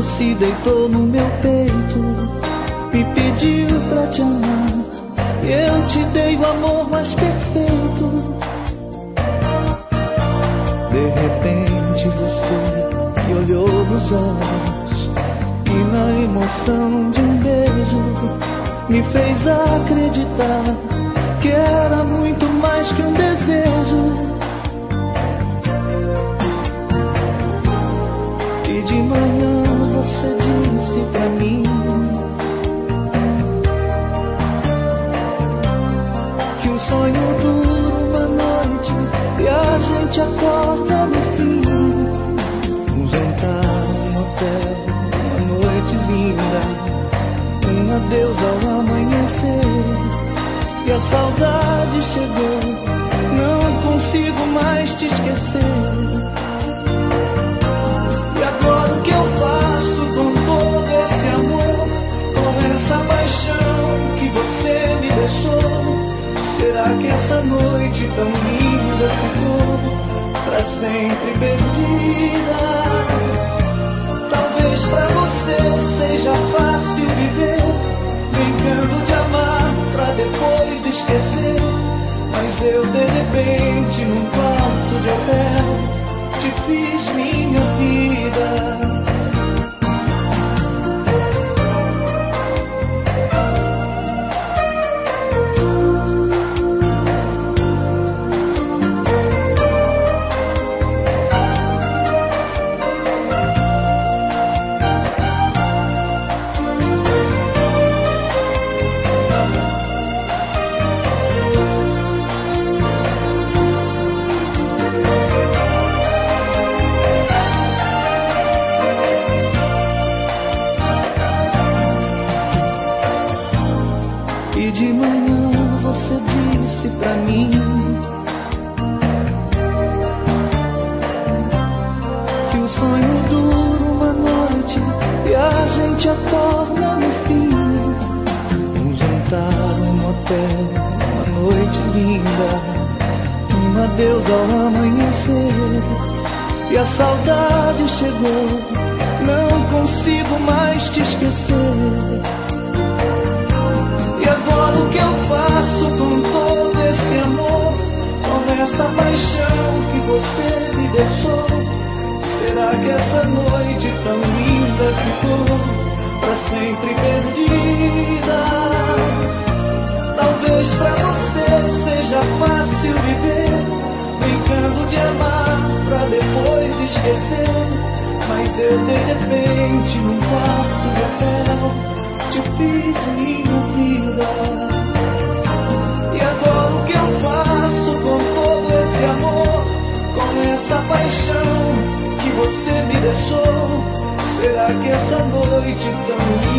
você se deitou no meu peito, me pediu pra te amar, eu te dei o amor mais perfeito. De repente você me olhou nos olhos e na emoção de um beijo me fez acreditar que era muito mais que um desejo. E de manhã você disse pra mim que um sonho dura uma noite e a gente acorda no fim. Um jantar, um hotel, uma noite linda, um adeus ao amanhecer. E a saudade chegou, não consigo mais te esquecer. E agora o que eu faço com todo esse amor, com essa paixão que você me deixou? Será que essa noite tão linda ficou pra sempre perdida? Talvez pra você seja fácil viver, brincando de amar pra depois esquecer. Mas eu de repente num quarto de hotel te fiz minha vida. De manhã você disse pra mim que o sonho dura uma noite e a gente acorda no fim. Um jantar, um hotel, uma noite linda, um adeus ao amanhecer. E a saudade chegou, não consigo mais te esquecer. E agora o que eu faço com todo esse amor, com essa paixão que você me deixou? Será que essa noite tão linda ficou pra sempre perdida? Talvez pra você seja fácil viver, brincando de amar pra depois esquecer. Mas eu de repente num quarto de hotel te fiz minha vida. E agora o que eu faço com todo esse amor, com essa paixão que você me deixou? Será que essa noite tão